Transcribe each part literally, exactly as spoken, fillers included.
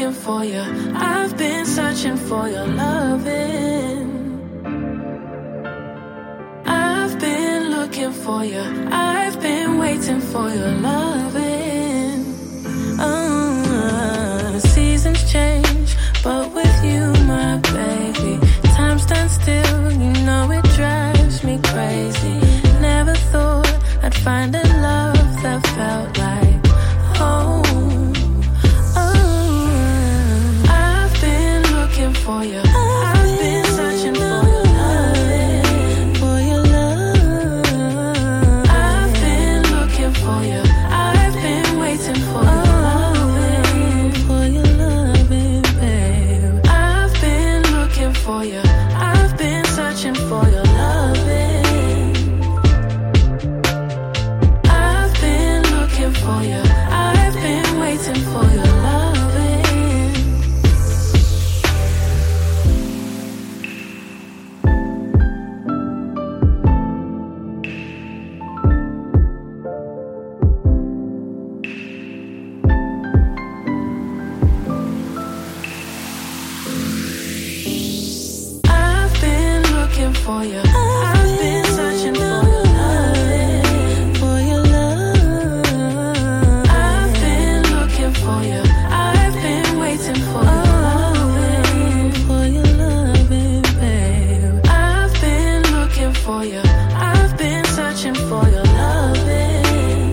looking for you. I've been searching for your loving. I've been looking for you. I've been waiting for your loving. Uh, seasons change, but with you, my baby, time stands still. You know it drives me crazy. Never thought I'd find a love that felt like home. Oh, I've been looking for you. I've been searching for your loving, for your love. I've been looking for you. I've been waiting for your loving, for your loving, babe. I've been looking for you. I've been searching for your loving. I've been looking for you. I've been waiting for your loving. I've been looking for you. I've been searching for your loving, for your love. I've been looking for you. I've been waiting for your loving, for your loving, babe. I've been looking for you. I've been searching for your loving.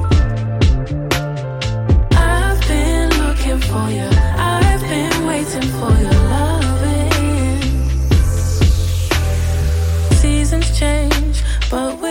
I've been looking for you. I've been waiting for your loving. Seasons change, but